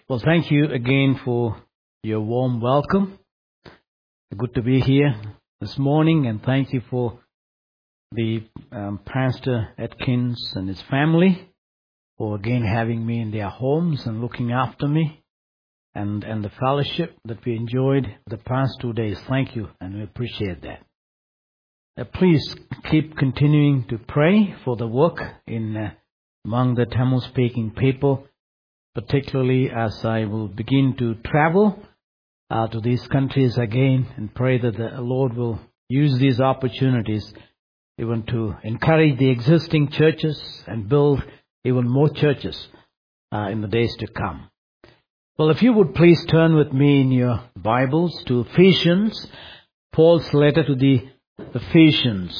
Well, thank you again for your warm welcome. Good to be here this morning, and thank you for the Pastor Atkins and his family for again having me in their homes and looking after me, and the fellowship that we enjoyed the past 2 days. Thank you, and we appreciate that. Please keep continuing to pray for the work in among the Tamil-speaking people, particularly as I will begin to travel to these countries again, and pray that the Lord will use these opportunities even to encourage the existing churches and build even more churches in the days to come. Well, if you would please turn with me in your Bibles to Ephesians, Paul's letter to the Ephesians.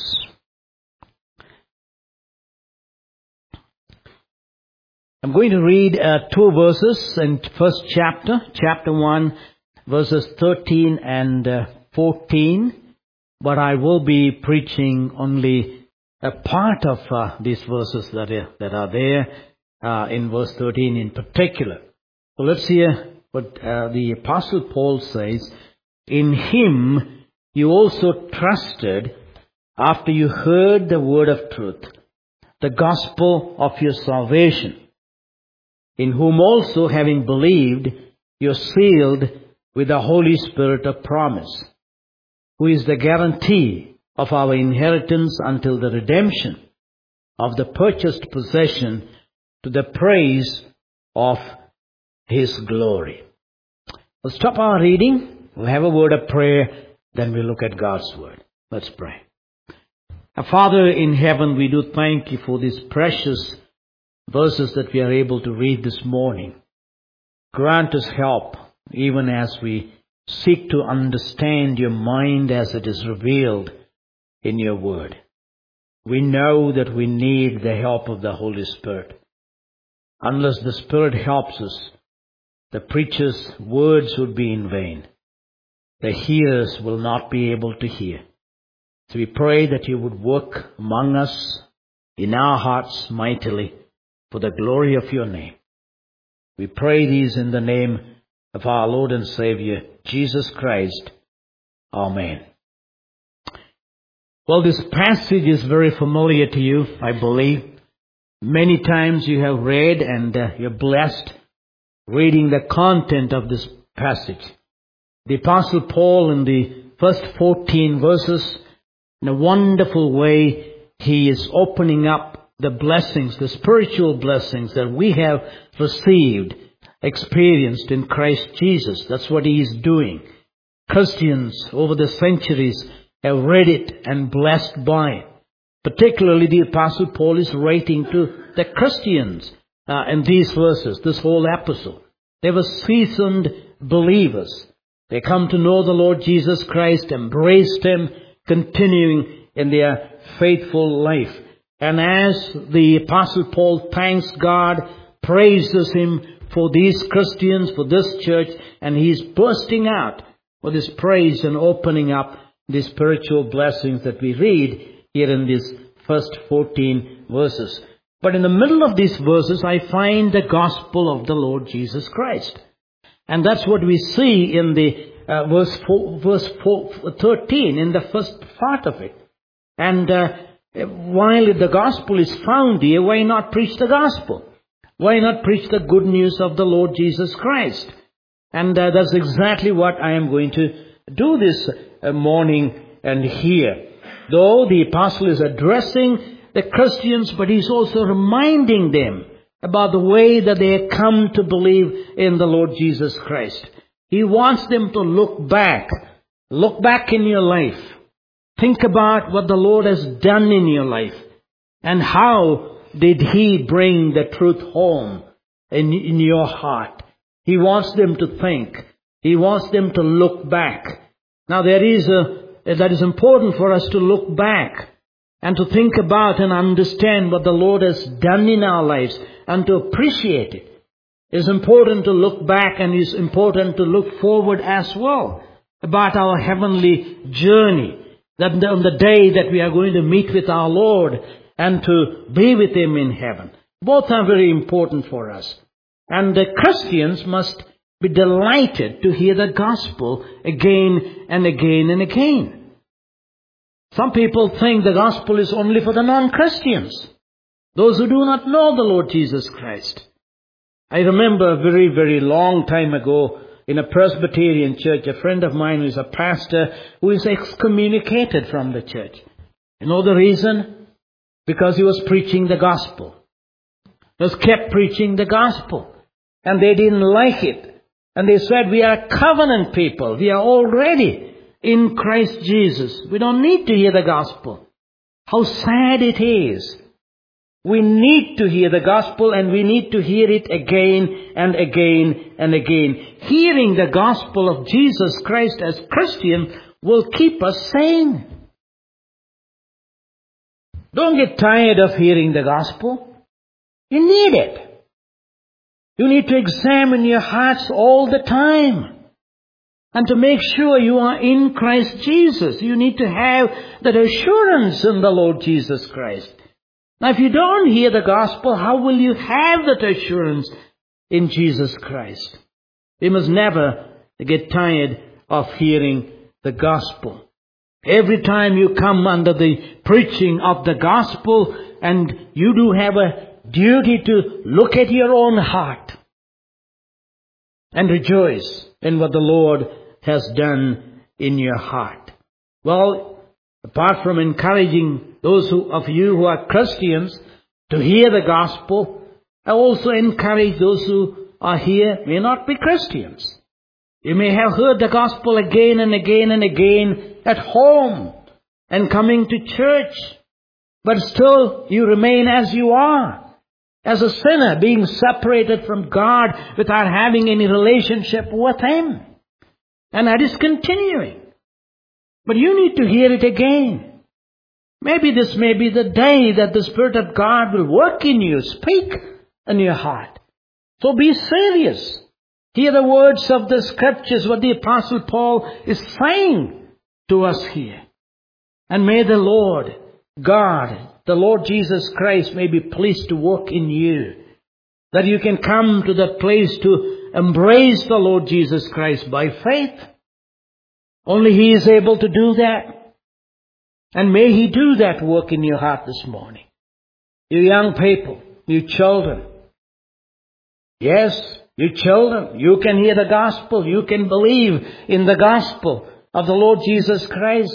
I'm going to read 2 verses in first chapter 1, verses 13 and 14, but I will be preaching only a part of these verses that are there in verse 13 in particular. So let's hear what the Apostle Paul says. In him you also trusted after you heard the word of truth, the gospel of your salvation, in whom also, having believed, you are sealed with the Holy Spirit of promise, who is the guarantee of our inheritance until the redemption of the purchased possession, to the praise of His glory. We'll stop our reading. We'll have a word of prayer. Then we'll look at God's word. Let's pray. Our Father in heaven, we do thank you for these precious verses that we are able to read this morning. Grant us help even as we seek to understand your mind as it is revealed in your word. We know that we need the help of the Holy Spirit. Unless the Spirit helps us, the preacher's words would be in vain. The hearers will not be able to hear. So we pray that you would work among us in our hearts mightily for the glory of your name. We pray these in the name of our Lord and Savior, Jesus Christ. Amen. Well, this passage is very familiar to you, I believe. Many times you have read and you're blessed reading the content of this passage. The Apostle Paul, in the first 14 verses, in a wonderful way, he is opening up the blessings, the spiritual blessings that we have received, experienced in Christ Jesus. That's what he is doing. Christians over the centuries have read it and blessed by it. Particularly the Apostle Paul is writing to the Christians in these verses, this whole episode. They were seasoned believers. They come to know the Lord Jesus Christ, embraced Him, continuing in their faithful life. And as the Apostle Paul thanks God, praises Him for these Christians, for this church, and he's bursting out with his praise and opening up the spiritual blessings that we read here in these first 14 verses. But in the middle of these verses, I find the gospel of the Lord Jesus Christ. And that's what we see in the verse 13, in the first part of it. And while the gospel is found here, why not preach the gospel? Why not preach the good news of the Lord Jesus Christ? And that's exactly what I am going to do this morning and here. Though the apostle is addressing the Christians, but he's also reminding them about the way that they have come to believe in the Lord Jesus Christ. He wants them to look back in your life. Think about what the Lord has done in your life, and how did He bring the truth home in your heart. He wants them to think. He wants them to look back. Now that is important for us to look back and to think about and understand what the Lord has done in our lives and to appreciate it. It's important to look back, and it's important to look forward as well about our heavenly journey. That on the day that we are going to meet with our Lord and to be with Him in heaven. Both are very important for us. And the Christians must be delighted to hear the gospel again and again and again. Some people think the gospel is only for the non-Christians, those who do not know the Lord Jesus Christ. I remember a very, very long time ago in a Presbyterian church, a friend of mine who is a pastor who is excommunicated from the church. You know the reason? Because he was preaching the gospel. He was kept preaching the gospel. And they didn't like it. And they said, we are covenant people. We are already in Christ Jesus. We don't need to hear the gospel. How sad it is. We need to hear the gospel, and we need to hear it again and again and again. Hearing the gospel of Jesus Christ as Christian will keep us sane. Don't get tired of hearing the gospel. You need it. You need to examine your hearts all the time. And to make sure you are in Christ Jesus, you need to have that assurance in the Lord Jesus Christ. Now, if you don't hear the gospel, how will you have that assurance in Jesus Christ? We must never get tired of hearing the gospel. Every time you come under the preaching of the gospel, and you do have a duty to look at your own heart and rejoice in what the Lord has done in your heart. Well, apart from encouraging those of you who are Christians to hear the gospel, I also encourage those who are here may not be Christians. You may have heard the gospel again and again and again at home and coming to church, but still you remain as you are, as a sinner being separated from God without having any relationship with Him. And that is continuing. But you need to hear it again. Maybe this may be the day that the Spirit of God will work in you, speak in your heart. So be serious. Hear the words of the Scriptures, what the Apostle Paul is saying to us here. And may the Lord God, the Lord Jesus Christ, may be pleased to work in you. That you can come to that place to embrace the Lord Jesus Christ by faith. Only He is able to do that. And may He do that work in your heart this morning. You young people, you children. Yes, you children, you can hear the gospel. You can believe in the gospel of the Lord Jesus Christ.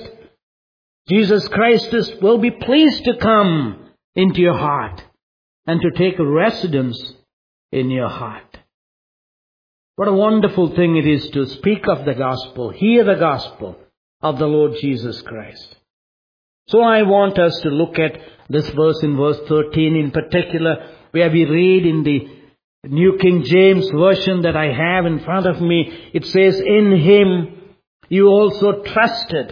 Jesus Christ will be pleased to come into your heart and to take residence in your heart. What a wonderful thing it is to speak of the gospel, hear the gospel of the Lord Jesus Christ. So I want us to look at this verse in verse 13 in particular, where we read in the New King James Version that I have in front of me. It says, in Him you also trusted.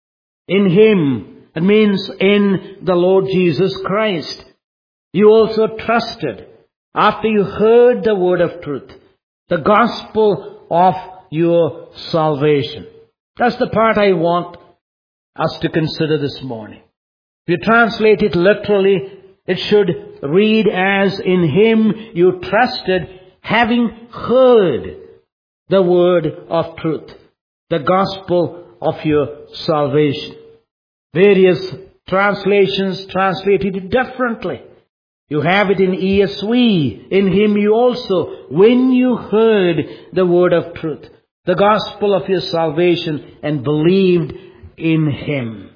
In Him, it means in the Lord Jesus Christ. You also trusted after you heard the word of truth, the gospel of your salvation. That's the part I want us to consider this morning. If you translate it literally, it should read as, in Him you trusted, having heard the word of truth, the gospel of your salvation. Various translations translated it differently. You have it in ESV, in Him you also, when you heard the word of truth, the gospel of your salvation, and believed in Him.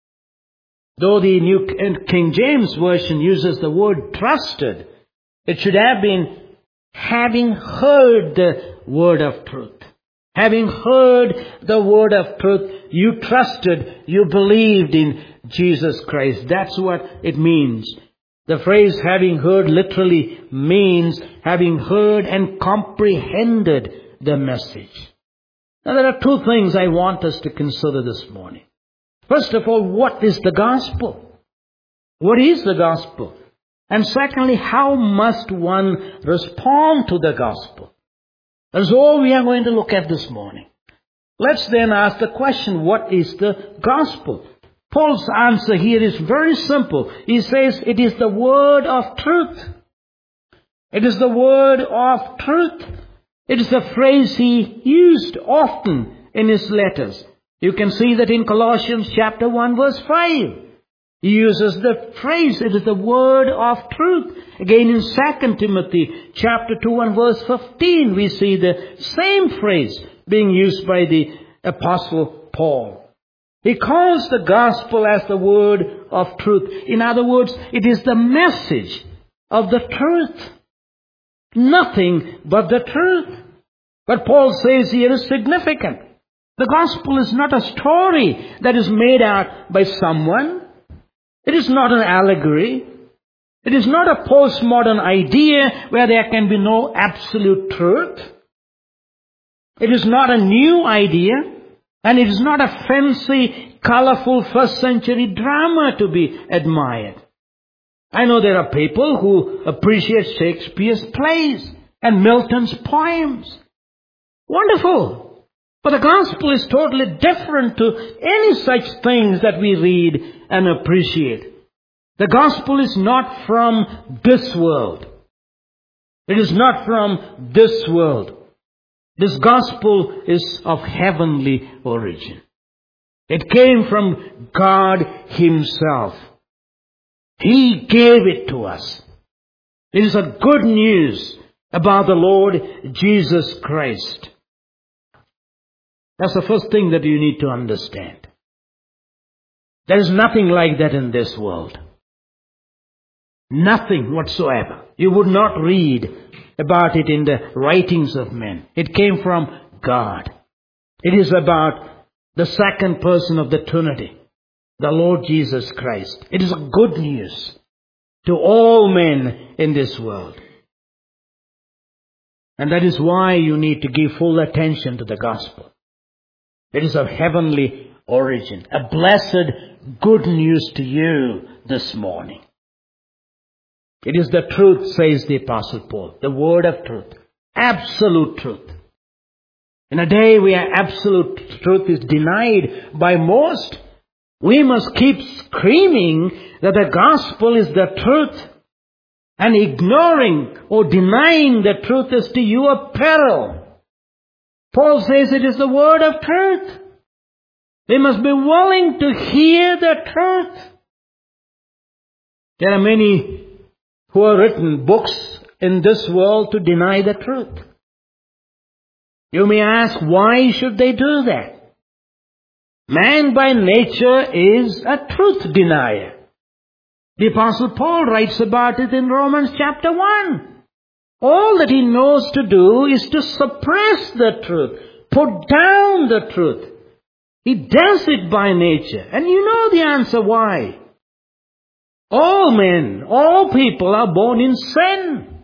Though the New King James Version uses the word trusted, it should have been having heard the word of truth. Having heard the word of truth, you trusted, you believed in Jesus Christ. That's what it means. The phrase having heard literally means having heard and comprehended the message. Now there are two things I want us to consider this morning. First of all, what is the gospel? What is the gospel? And secondly, how must one respond to the gospel? That's all we are going to look at this morning. Let's then ask the question, what is the gospel? Paul's answer here is very simple. He says it is the word of truth. It is the word of truth. It is a phrase he used often in his letters. You can see that in Colossians chapter 1 verse 5. He uses the phrase, it is the word of truth. Again in 2 Timothy chapter 2 and verse 15, we see the same phrase being used by the Apostle Paul. He calls the gospel as the word of truth. In other words, it is the message of the truth. Nothing but the truth. But Paul says here is significant. The gospel is not a story that is made out by someone. It is not an allegory. It is not a postmodern idea where there can be no absolute truth. It is not a new idea. And it is not a fancy, colorful first century drama to be admired. I know there are people who appreciate Shakespeare's plays and Milton's poems. Wonderful. But the gospel is totally different to any such things that we read and appreciate. The gospel is not from this world. It is not from this world. This gospel is of heavenly origin. It came from God Himself. He gave it to us. It is a good news about the Lord Jesus Christ. That's the first thing that you need to understand. There is nothing like that in this world. Nothing whatsoever. You would not read about it in the writings of men. It came from God. It is about the second person of the Trinity, the Lord Jesus Christ. It is good news to all men in this world. And that is why you need to give full attention to the gospel. It is of heavenly origin. A blessed good news to you this morning. It is the truth, says the Apostle Paul. The word of truth. Absolute truth. In a day where absolute truth is denied by most, we must keep screaming that the gospel is the truth. And ignoring or denying the truth is to your peril. Paul says it is the word of truth. We must be willing to hear the truth. There are many who have written books in this world to deny the truth. You may ask, why should they do that? Man by nature is a truth denier. The Apostle Paul writes about it in Romans chapter 1. All that he knows to do is to suppress the truth, put down the truth. He does it by nature. And you know the answer why. All men, all people are born in sin.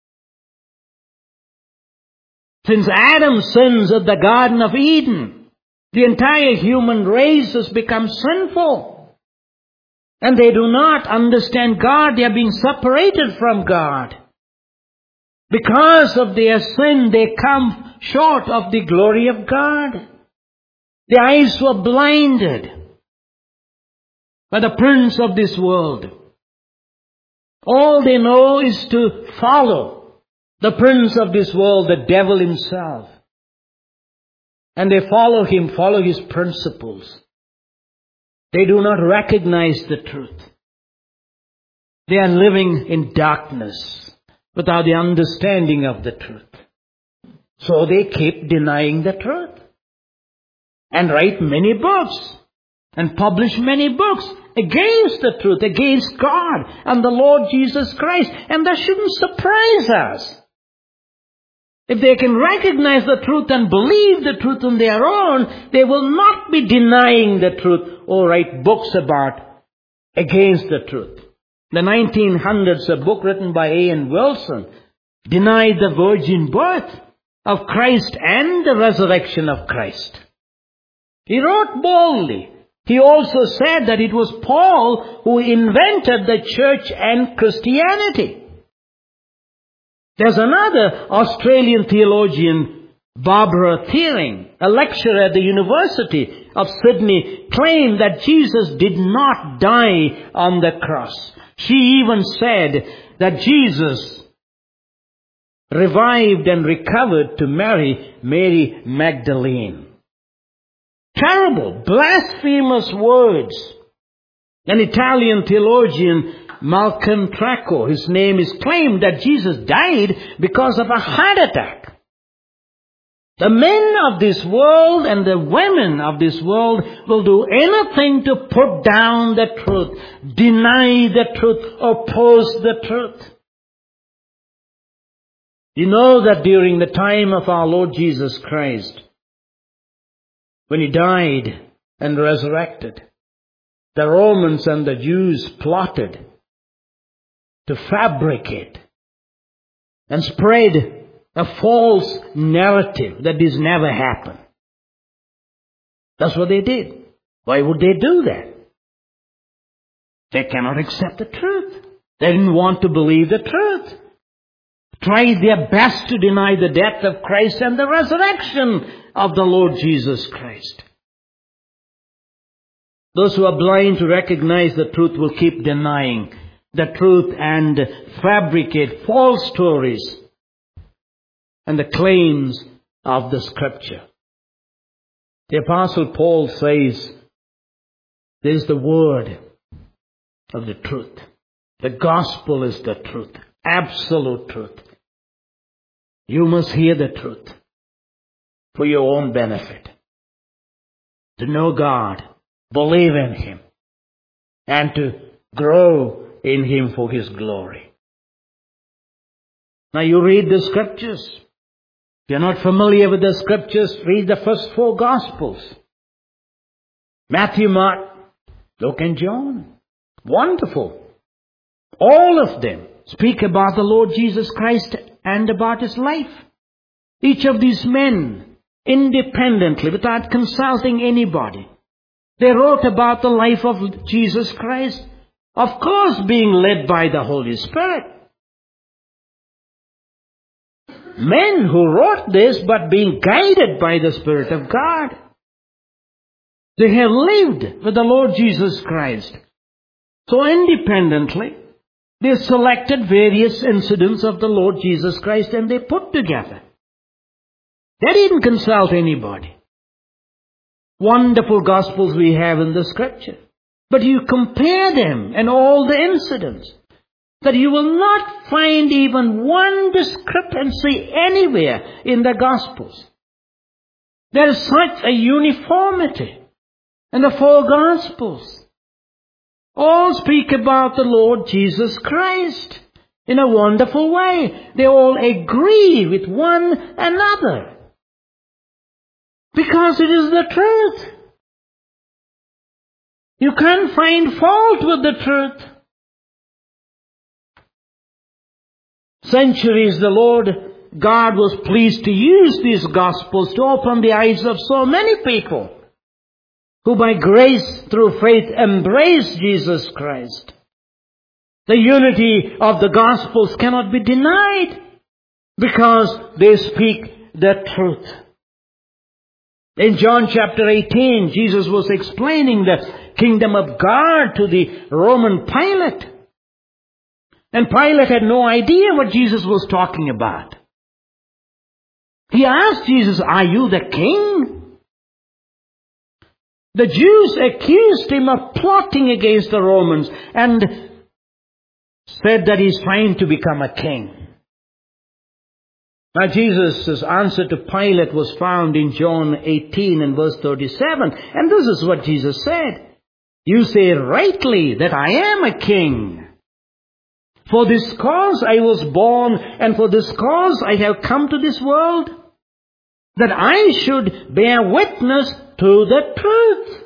Since Adam sins at the Garden of Eden, the entire human race has become sinful. And they do not understand God. They are being separated from God. Because of their sin, they come short of the glory of God. Their eyes were blinded by the prince of this world. All they know is to follow the prince of this world, the devil himself. And they follow him, follow his principles. They do not recognize the truth. They are living in darkness without the understanding of the truth. So they keep denying the truth. And write many books. And publish many books against the truth, against God and the Lord Jesus Christ. And that shouldn't surprise us. If they can recognize the truth and believe the truth on their own, they will not be denying the truth or write books against the truth. The 1900s, a book written by A.N. Wilson, denied the virgin birth of Christ and the resurrection of Christ. He wrote boldly. He also said that it was Paul who invented the church and Christianity. There's another Australian theologian, Barbara Thiering, a lecturer at the University of Sydney, claimed that Jesus did not die on the cross. She even said that Jesus revived and recovered to marry Mary Magdalene. Terrible, blasphemous words. An Italian theologian, Malcolm Tracco, his name is claimed that Jesus died because of a heart attack. The men of this world and the women of this world will do anything to put down the truth, deny the truth, oppose the truth. You know that during the time of our Lord Jesus Christ, when He died and resurrected, the Romans and the Jews plotted to fabricate and spread a false narrative that this never happened. That's what they did. Why would they do that? They cannot accept the truth. They didn't want to believe the truth. Tried their best to deny the death of Christ and the resurrection of the Lord Jesus Christ. Those who are blind to recognize the truth will keep denying the truth and fabricate false stories and the claims of the Scripture. The Apostle Paul says, this is the word of the truth. The gospel is the truth, absolute truth. You must hear the truth for your own benefit. To know God, believe in Him, and to grow in Him for His glory. Now you read the Scriptures. If you're not familiar with the Scriptures, read the first 4 Gospels. Matthew, Mark, Luke and John. Wonderful. All of them speak about the Lord Jesus Christ and about His life. Each of these men, independently, without consulting anybody, they wrote about the life of Jesus Christ, of course being led by the Holy Spirit. Men who wrote this, but being guided by the Spirit of God. They have lived with the Lord Jesus Christ. So independently, they selected various incidents of the Lord Jesus Christ and they put together. They didn't consult anybody. Wonderful Gospels we have in the Scripture. But you compare them and all the incidents, that you will not find even one discrepancy anywhere in the Gospels. There is such a uniformity in the 4 Gospels. All speak about the Lord Jesus Christ in a wonderful way. They all agree with one another. Because it is the truth. You can't find fault with the truth. Centuries the Lord God was pleased to use these Gospels to open the eyes of so many people who by grace through faith embrace Jesus Christ. The unity of the Gospels cannot be denied because they speak the truth. In John chapter 18, Jesus was explaining the kingdom of God to the Roman Pilate. And Pilate had no idea what Jesus was talking about. He asked Jesus, "Are you the king?" The Jews accused him of plotting against the Romans and said that he's trying to become a king. Now Jesus' answer to Pilate was found in John 18 and verse 37. And this is what Jesus said. "You say rightly that I am a king. For this cause I was born, and for this cause I have come to this world, that I should bear witness to the truth.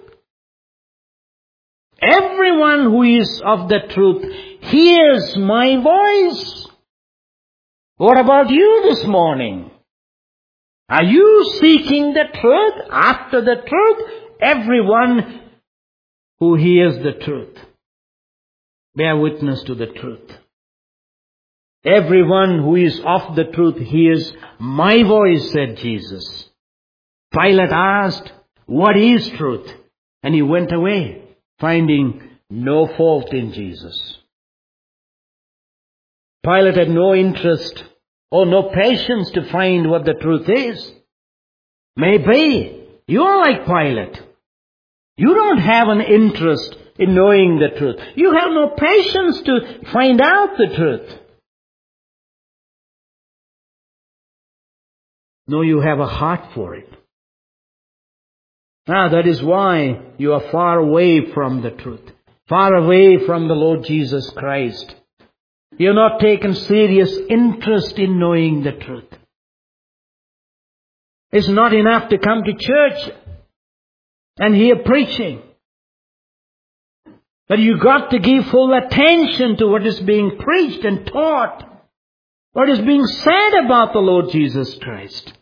Everyone who is of the truth hears my voice." What about you this morning? Are you seeking the truth, after the truth? Everyone who hears the truth, bear witness to the truth. Everyone who is of the truth hears my voice, said Jesus. Pilate asked, "What is truth?" And he went away, finding no fault in Jesus. Pilate had no interest or no patience to find what the truth is. Maybe you're like Pilate. You don't have an interest in knowing the truth. You have no patience to find out the truth. No, you have a heart for it. That is why you are far away from the truth. Far away from the Lord Jesus Christ. You're not taken serious interest in knowing the truth. It's not enough to come to church and hear preaching. But you got to give full attention to what is being preached and taught. What is being said about the Lord Jesus Christ.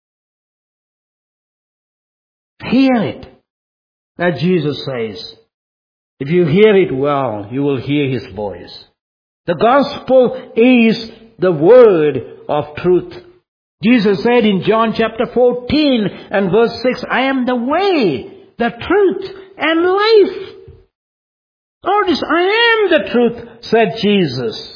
Hear it. As Jesus says, if you hear it well, you will hear His voice. The gospel is the word of truth. Jesus said in John chapter 14 and verse 6, I am the way, the truth, and life. Notice, I am the truth, said Jesus.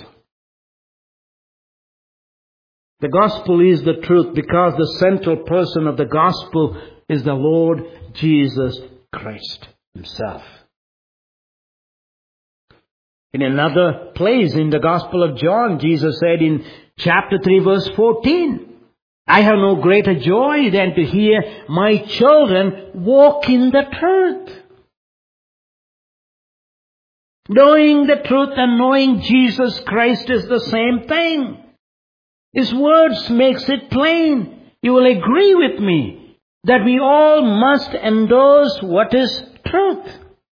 The gospel is the truth because the central person of the gospel is the Lord Jesus Christ Himself. In another place in the Gospel of John, Jesus said in chapter 3 verse 14, I have no greater joy than to hear my children walk in the truth. Knowing the truth and knowing Jesus Christ is the same thing. His words makes it plain. You will agree with me that we all must endorse what is truth.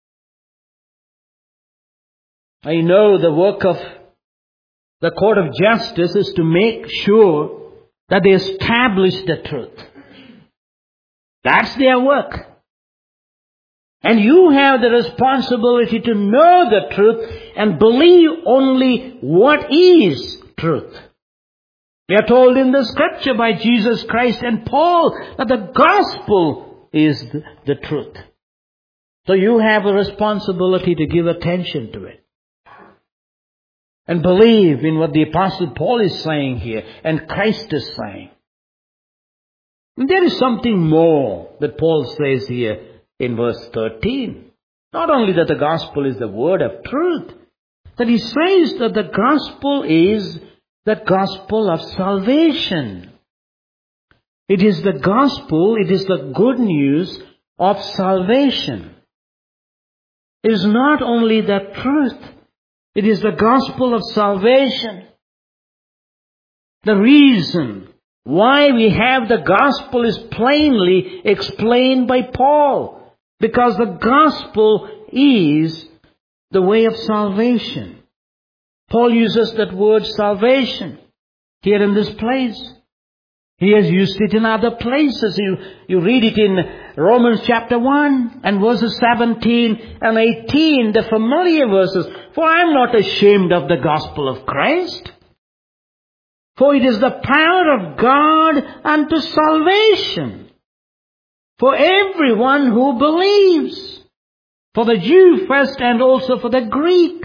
I know the work of the court of justice is to make sure that they establish the truth. That's their work. And you have the responsibility to know the truth and believe only what is truth. We are told in the scripture by Jesus Christ and Paul that the gospel is the truth. So you have a responsibility to give attention to it. And believe in what the Apostle Paul is saying here and Christ is saying. And there is something more that Paul says here in verse 13. Not only that the gospel is the word of truth, that he says that the gospel is the gospel of salvation. It is the gospel, it is the good news of salvation. It is not only the truth, it is the gospel of salvation. The reason why we have the gospel is plainly explained by Paul. Because the gospel is the way of salvation. Paul uses that word salvation here in this place. He has used it in other places. You read it in Romans chapter 1 and verses 17 and 18, the familiar verses. For I am not ashamed of the gospel of Christ. For it is the power of God unto salvation for everyone who believes. For the Jew first and also for the Greek.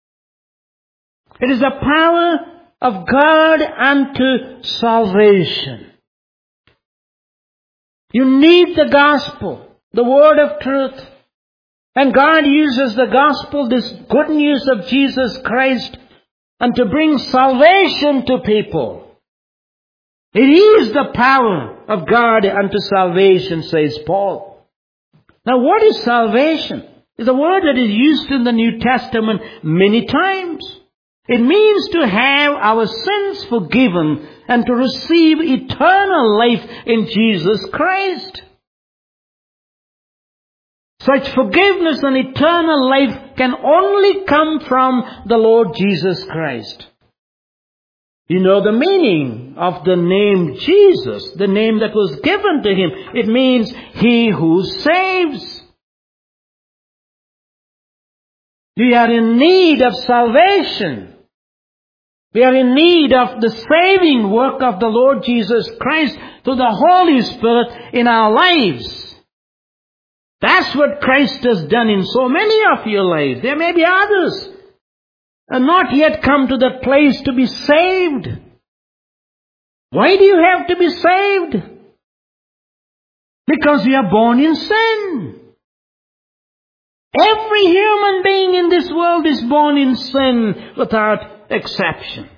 It is the power of God unto salvation. You need the gospel, the word of truth. And God uses the gospel, this good news of Jesus Christ, and to bring salvation to people. It is the power of God unto salvation, says Paul. Now what is salvation? It's a word that is used in the New Testament many times. It means to have our sins forgiven and to receive eternal life in Jesus Christ. Such forgiveness and eternal life can only come from the Lord Jesus Christ. You know the meaning of the name Jesus, the name that was given to Him. It means He who saves. We are in need of salvation. We are in need of the saving work of the Lord Jesus Christ through the Holy Spirit in our lives. That's what Christ has done in so many of your lives. There may be others and not yet come to that place to be saved. Why do you have to be saved? Because you are born in sin. Every human being in this world is born in sin without exception.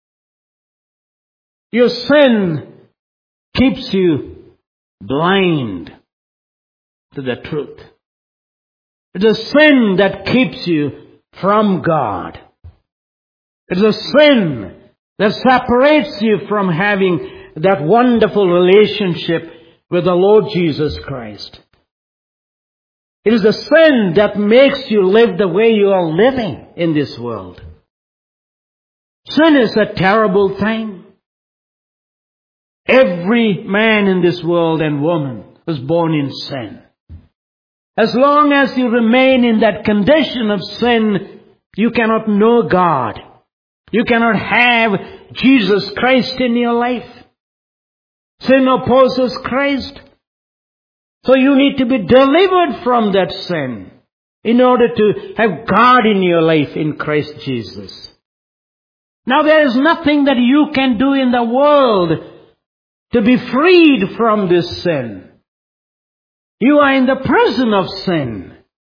Your sin keeps you blind to the truth. It's a sin that keeps you from God. It's a sin that separates you from having that wonderful relationship with the Lord Jesus Christ. It is a sin that makes you live the way you are living in this world. Sin is a terrible thing. Every man in this world and woman was born in sin. As long as you remain in that condition of sin, you cannot know God. You cannot have Jesus Christ in your life. Sin opposes Christ. So you need to be delivered from that sin in order to have God in your life in Christ Jesus. Now there is nothing that you can do in the world to be freed from this sin. You are in the prison of sin.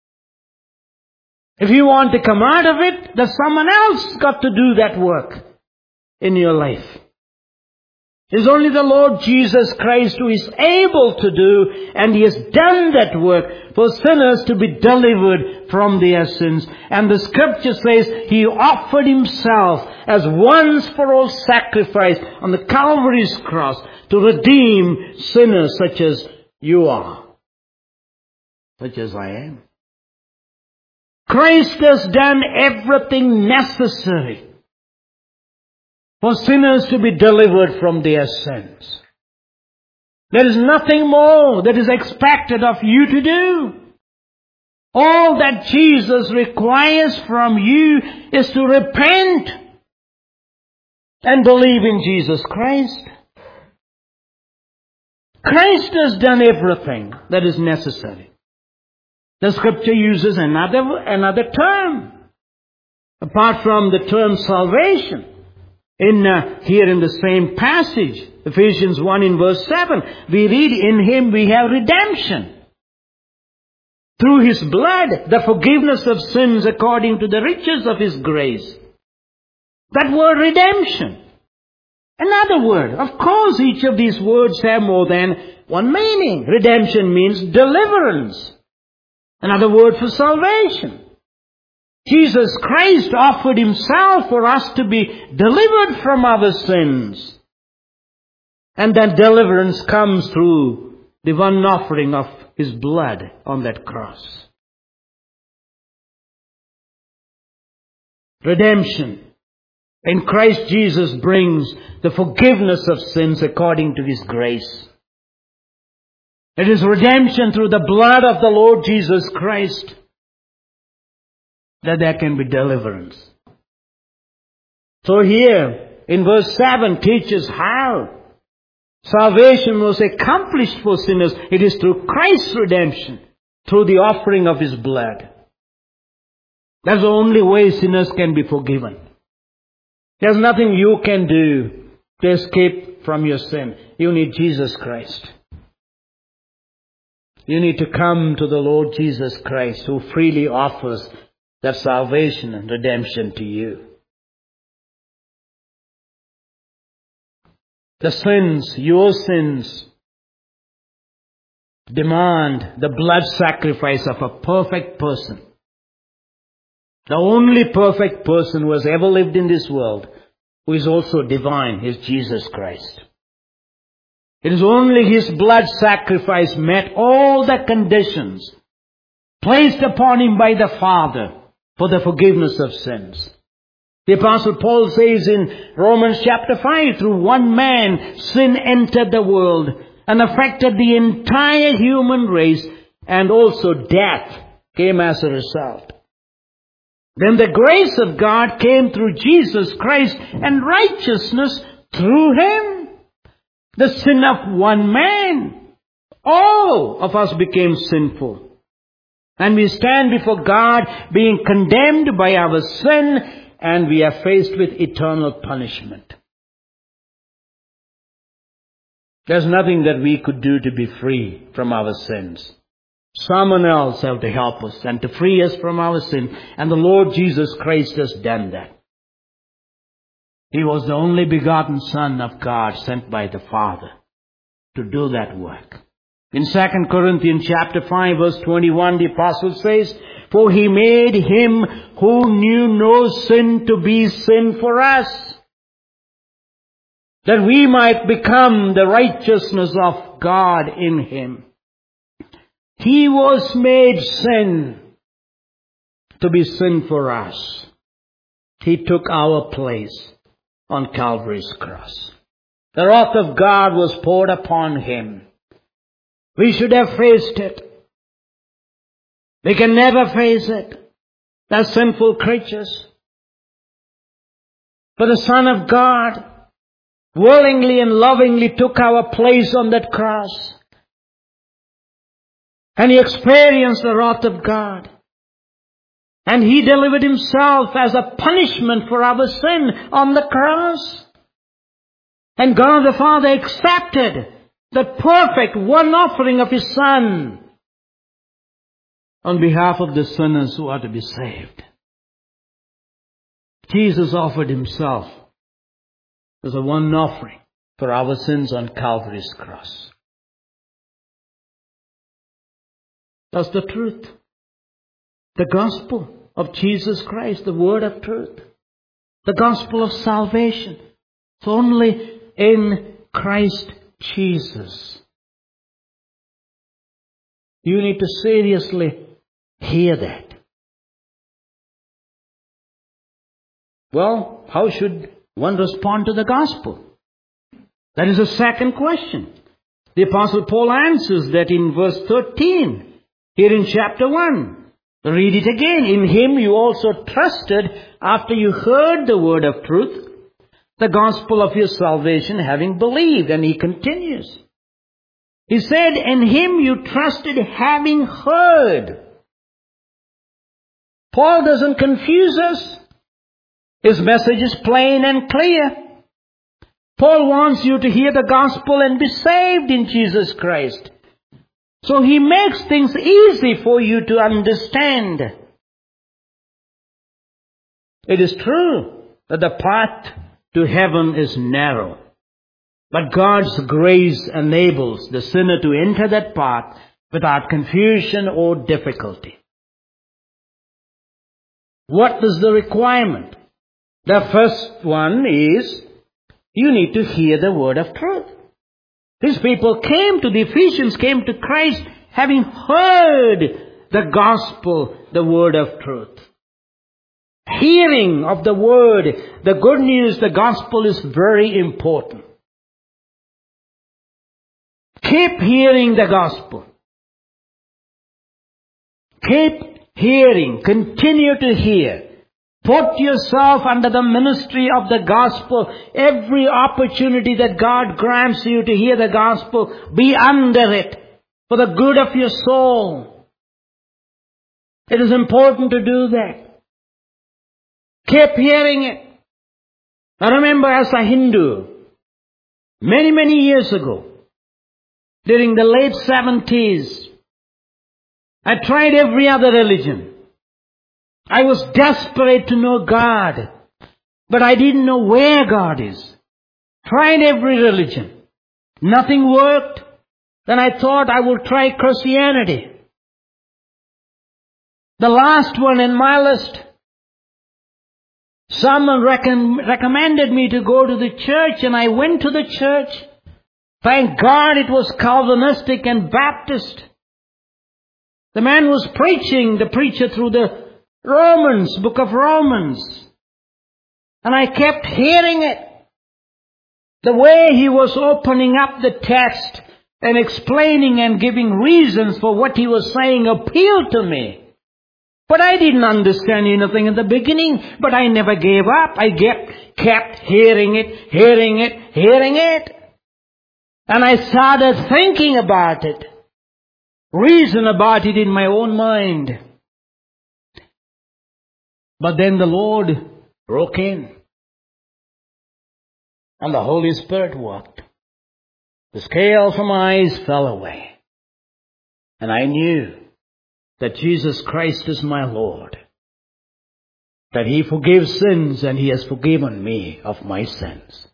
If you want to come out of it, there's someone else got to do that work in your life. It's only the Lord Jesus Christ who is able to do, and He has done that work for sinners to be delivered from their sins. And the Scripture says He offered Himself as once for all sacrifice on the Calvary's cross to redeem sinners such as you are, such as I am. Christ has done everything necessary for sinners to be delivered from their sins. There is nothing more that is expected of you to do. All that Jesus requires from you is to repent and believe in Jesus Christ. Christ has done everything that is necessary. The Scripture uses another term, apart from the term salvation. Here in the same passage, Ephesians 1 in verse 7, we read, in Him we have redemption. Through His blood, the forgiveness of sins according to the riches of His grace. That word redemption. Another word. Of course, each of these words have more than one meaning. Redemption means deliverance. Another word for salvation. Jesus Christ offered Himself for us to be delivered from our sins. And that deliverance comes through the one offering of His blood on that cross. Redemption in Christ Jesus brings the forgiveness of sins according to His grace. It is redemption through the blood of the Lord Jesus Christ that there can be deliverance. So here, in verse 7, teaches how salvation was accomplished for sinners. It is through Christ's redemption, through the offering of His blood. That's the only way sinners can be forgiven. There's nothing you can do to escape from your sin. You need Jesus Christ. You need to come to the Lord Jesus Christ, who freely offers that salvation and redemption to you. The sins, your sins, demand the blood sacrifice of a perfect person. The only perfect person who has ever lived in this world, who is also divine, is Jesus Christ. It is only His blood sacrifice met all the conditions placed upon Him by the Father for the forgiveness of sins. The Apostle Paul says in Romans chapter 5, through one man sin entered the world and affected the entire human race, and also death came as a result. Then the grace of God came through Jesus Christ, and righteousness through Him. The sin of one man, all of us became sinful. And we stand before God being condemned by our sin, and we are faced with eternal punishment. There's nothing that we could do to be free from our sins. Someone else has to help us and to free us from our sin. And the Lord Jesus Christ has done that. He was the only begotten Son of God sent by the Father to do that work. In 2 Corinthians chapter 5 verse 21, the apostle says, "For he made him who knew no sin to be sin for us, that we might become the righteousness of God in him." He was made sin to be sin for us. He took our place on Calvary's cross. The wrath of God was poured upon him. We should have faced it. We can never face it as sinful creatures. But the Son of God willingly and lovingly took our place on that cross. And He experienced the wrath of God. And He delivered Himself as a punishment for our sin on the cross. And God the Father accepted that perfect one offering of His Son on behalf of the sinners who are to be saved. Jesus offered Himself as a one offering for our sins on Calvary's cross. That's the truth. The gospel of Jesus Christ, the word of truth. The gospel of salvation. It's only in Christ Jesus. You need to seriously hear that. Well, how should one respond to the gospel? That is the second question. The Apostle Paul answers that in verse 13, here in chapter 1. Read it again. "In Him you also trusted after you heard the word of truth, the gospel of your salvation, having believed." And he continues. He said, "In Him you trusted having heard." Paul doesn't confuse us. His message is plain and clear. Paul wants you to hear the gospel and be saved in Jesus Christ. So he makes things easy for you to understand. It is true that the path to heaven is narrow. But God's grace enables the sinner to enter that path without confusion or difficulty. What is the requirement? The first one is, you need to hear the word of truth. These people came to, the Ephesians came to Christ having heard the gospel, the word of truth. Hearing of the word, the good news, the gospel is very important. Keep hearing the gospel. Keep hearing. Continue to hear. Put yourself under the ministry of the gospel. Every opportunity that God grants you to hear the gospel, be under it for the good of your soul. It is important to do that. Keep hearing it. I remember as a Hindu, many years ago, during the late 70s, I tried every other religion. I was desperate to know God, but I didn't know where God is. Tried every religion. Nothing worked. Then I thought I would try Christianity. The last one in my list, someone recommended me to go to the church, and I went to the church. Thank God it was Calvinistic and Baptist. The man was preaching, the preacher, through the Romans, book of Romans. And I kept hearing it. The way he was opening up the text and explaining and giving reasons for what he was saying appealed to me. But I didn't understand anything in the beginning. But I never gave up. I kept hearing it. And I started thinking about it. Reason about it in my own mind. But then the Lord broke in. And the Holy Spirit worked. The scale from my eyes fell away. And I knew that Jesus Christ is my Lord. That He forgives sins and He has forgiven me of my sins.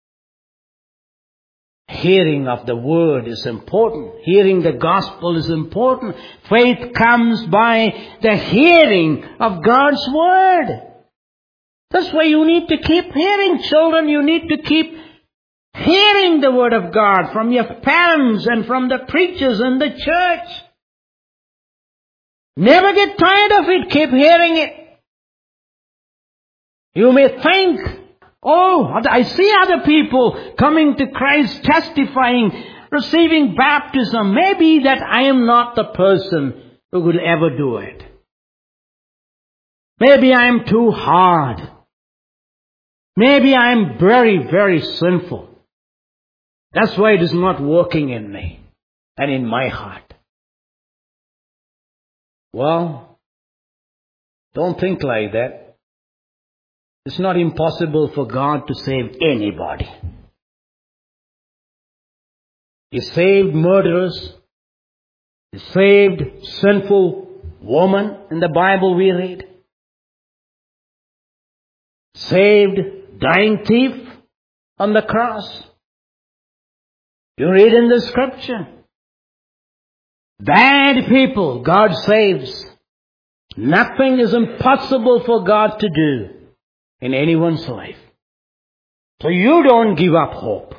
Hearing of the Word is important. Hearing the Gospel is important. Faith comes by the hearing of God's Word. That's why you need to keep hearing, children. You need to keep hearing the Word of God from your parents and from the preachers in the church. Never get tired of it. Keep hearing it. You may think, oh, I see other people coming to Christ, testifying, receiving baptism. Maybe that I am not the person who will ever do it. Maybe I am too hard. Maybe I am very, very sinful. That's why it is not working in me and in my heart. Well, don't think like that. It's not impossible for God to save anybody. He saved murderers. He saved sinful woman in the Bible we read. Saved dying thief on the cross. You read in the scripture. Bad people God saves. Nothing is impossible for God to do in anyone's life. So you don't give up hope.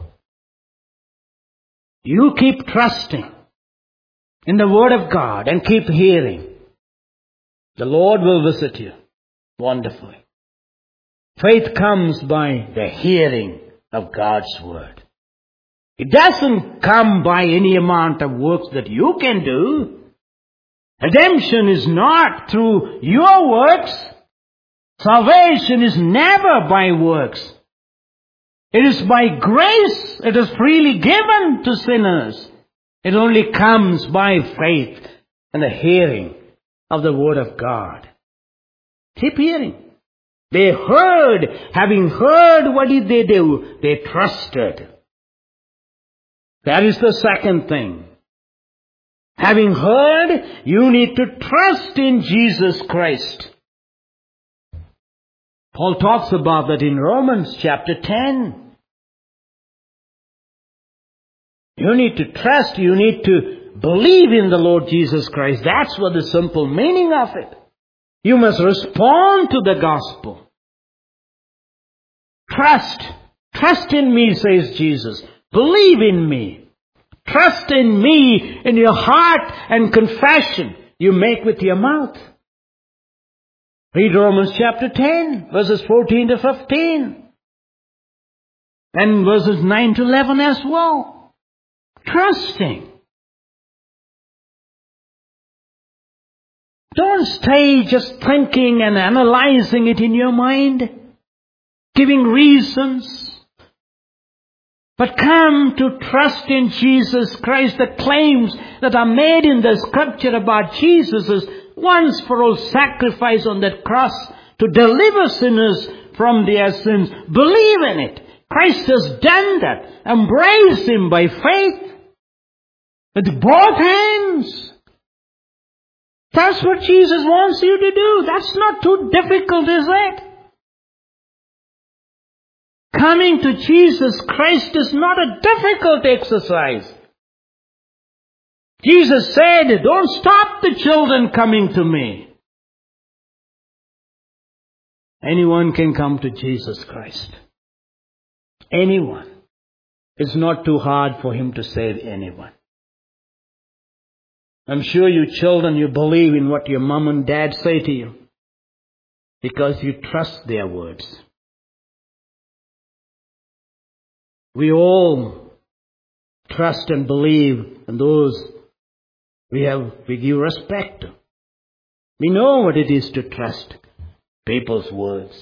You keep trusting in the Word of God and keep hearing. The Lord will visit you wonderfully. Faith comes by the hearing of God's Word. It doesn't come by any amount of works that you can do. Redemption is not through your works. Salvation is never by works. It is by grace. It is freely given to sinners. It only comes by faith and the hearing of the Word of God. Keep hearing. They heard. Having heard, what did they do? They trusted. That is the second thing. Having heard, you need to trust in Jesus Christ. Paul talks about that in Romans chapter 10. You need to trust, you need to believe in the Lord Jesus Christ. That's what the simple meaning of it. You must respond to the gospel. Trust in me, says Jesus. Believe in me. Trust in me in your heart and confession you make with your mouth. Read Romans chapter 10, verses 14 to 15. And verses 9 to 11 as well. Trusting. Don't stay just thinking and analyzing it in your mind, giving reasons. But come to trust in Jesus Christ. The claims that are made in the scripture about Jesus' once for all sacrifice on that cross to deliver sinners from their sins. Believe in it. Christ has done that. Embrace Him by faith with both hands. That's what Jesus wants you to do. That's not too difficult, is it? Coming to Jesus Christ is not a difficult exercise. Jesus said, don't stop the children coming to me. Anyone can come to Jesus Christ. Anyone. It's not too hard for Him to save anyone. I'm sure you children, you believe in what your mom and dad say to you because you trust their words. We all trust and believe in those we give respect to. We know what it is to trust people's words.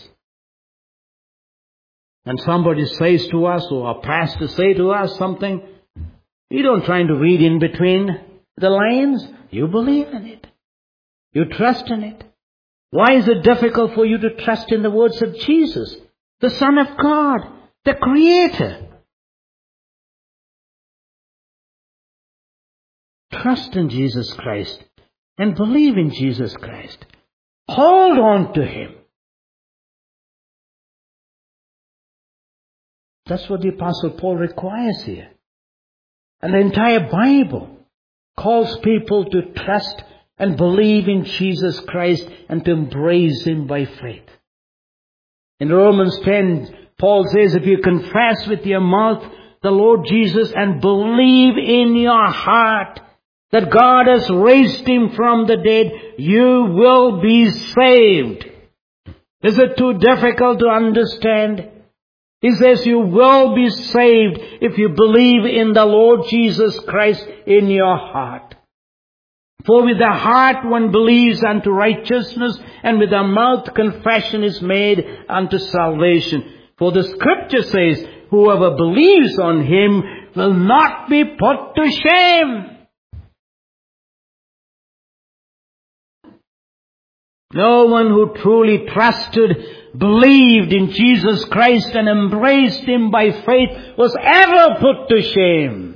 And somebody says to us, or a pastor say to us something, you don't try to read in between the lines. You believe in it. You trust in it. Why is it difficult for you to trust in the words of Jesus, the Son of God, the Creator? Trust in Jesus Christ and believe in Jesus Christ. Hold on to Him. That's what the Apostle Paul requires here. And the entire Bible calls people to trust and believe in Jesus Christ and to embrace Him by faith. In Romans 10, Paul says, if you confess with your mouth the Lord Jesus and believe in your heart that God has raised Him from the dead, you will be saved. Is it too difficult to understand? He says you will be saved if you believe in the Lord Jesus Christ in your heart. For with the heart one believes unto righteousness, and with the mouth confession is made unto salvation. For the Scripture says, whoever believes on Him will not be put to shame. No one who truly trusted, believed in Jesus Christ and embraced Him by faith was ever put to shame.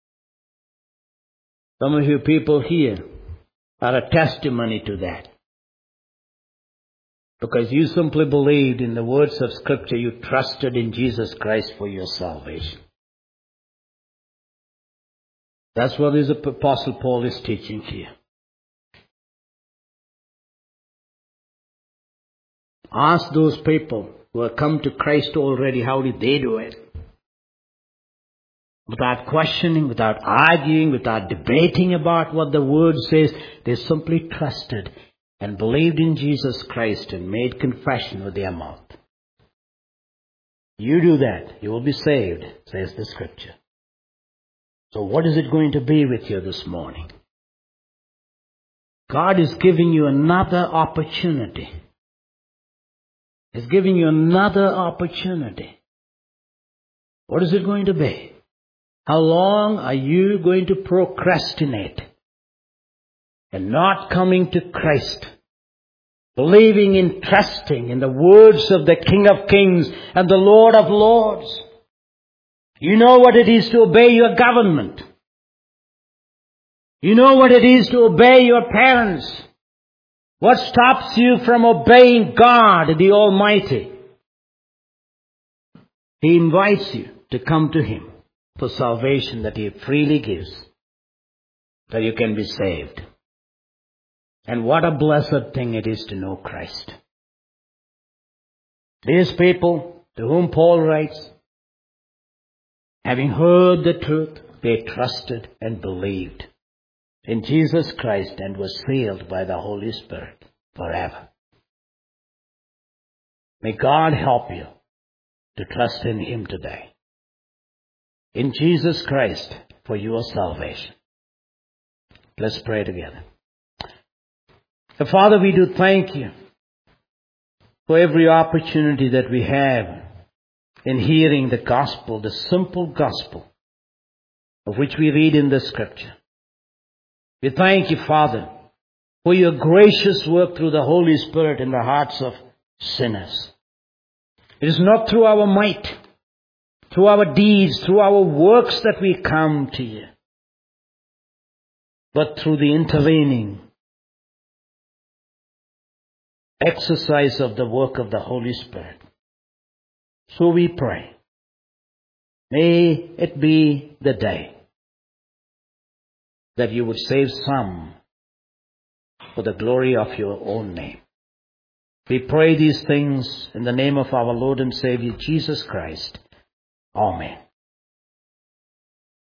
Some of you people here are a testimony to that. Because you simply believed in the words of Scripture, you trusted in Jesus Christ for your salvation. That's what the Apostle Paul is teaching here. Ask those people who have come to Christ already, how did they do it? Without questioning, without arguing, without debating about what the Word says, they simply trusted and believed in Jesus Christ and made confession with their mouth. You do that, you will be saved, says the Scripture. So what is it going to be with you this morning? God is giving you another opportunity. He's giving you another opportunity. What is it going to be? How long are you going to procrastinate and not coming to Christ, believing and trusting in the words of the King of Kings and the Lord of Lords? You know what it is to obey your government. You know what it is to obey your parents. What stops you from obeying God, the Almighty? He invites you to come to Him for salvation that He freely gives, that you can be saved. And what a blessed thing it is to know Christ. These people to whom Paul writes, having heard the truth, they trusted and believed in Jesus Christ and was sealed by the Holy Spirit forever. May God help you to trust in Him today, in Jesus Christ, for your salvation. Let's pray together. Father, we do thank You for every opportunity that we have in hearing the gospel, the simple gospel of which we read in the Scripture. We thank You, Father, for Your gracious work through the Holy Spirit in the hearts of sinners. It is not through our might, through our deeds, through our works that we come to You, but through the intervening exercise of the work of the Holy Spirit. So we pray, may it be the day that You would save some for the glory of Your own name. We pray these things in the name of our Lord and Savior, Jesus Christ. Amen.